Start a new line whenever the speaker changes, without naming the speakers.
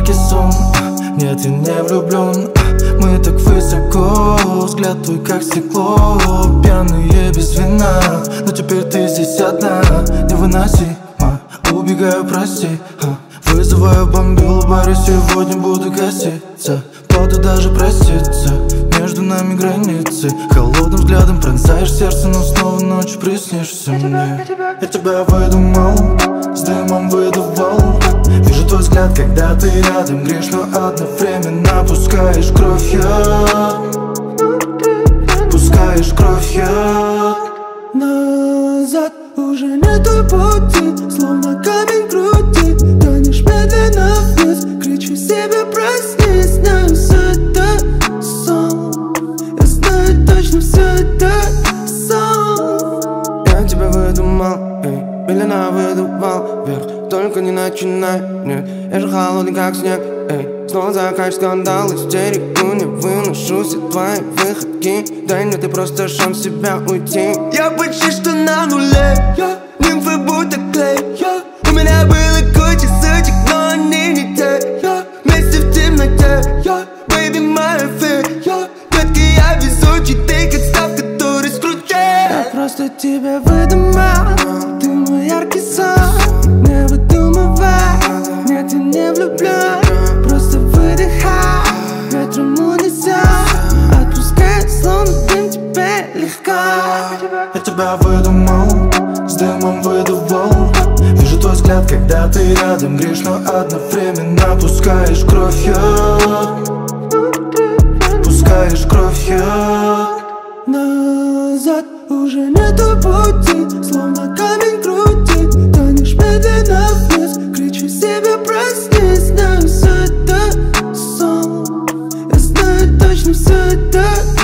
яркий сон. Нет, я не влюблен, мы так высоко. Взгляд твой как стекло, пьяные без вина. Но теперь ты здесь одна, невыносимо. Убегаю, прости, вызываю бомбил в баре, сегодня буду гаситься. Кто-то даже простится, между нами границы. Холодным взглядом пронзаешь сердце, но снова ночью приснишься мне. Я тебя выдумал, с дымом выдувал. Вижу твой взгляд, когда ты рядом. Гришь, но одновременно пускаешь кровь яд. Пускаешь кровь яд.
Назад уже нету пути, словно камень в груди. Тонешь медленно вниз, кричу себе проснись. Знаю, все это сон, я знаю точно, все это сон. Я тебя выдумал, медленно выдувал вверх. Только не начинай, нет, я же холодный как снег, снова заканчивай скандал, истерику не выношу все твои выходки. Дай мне ты просто шанс себя уйти. Я почти что на нуле, нимфы будто клей. У меня было куча сучек, но они не те. Вместе в темноте, baby my affair. Детки, я везучий, ты как став, который скрутил. Я просто тебя выдумал, ты мой яркий сон. Не выдумывай, нет, я не влюблен. Просто выдыхай, ветром унеся. Отпускай, словно дым, тебе легко.
Я тебя выдумал, с дымом выдувал. Вижу твой взгляд, когда ты рядом. Гришь, но одновременно пускаешь кровь яд. Пускаешь кровь яд.
Назад уже нету пути, словно камень в груди. Тонешь медленно вниз, кричу себе проснись. Знаю, все это сон, я знаю точно, все это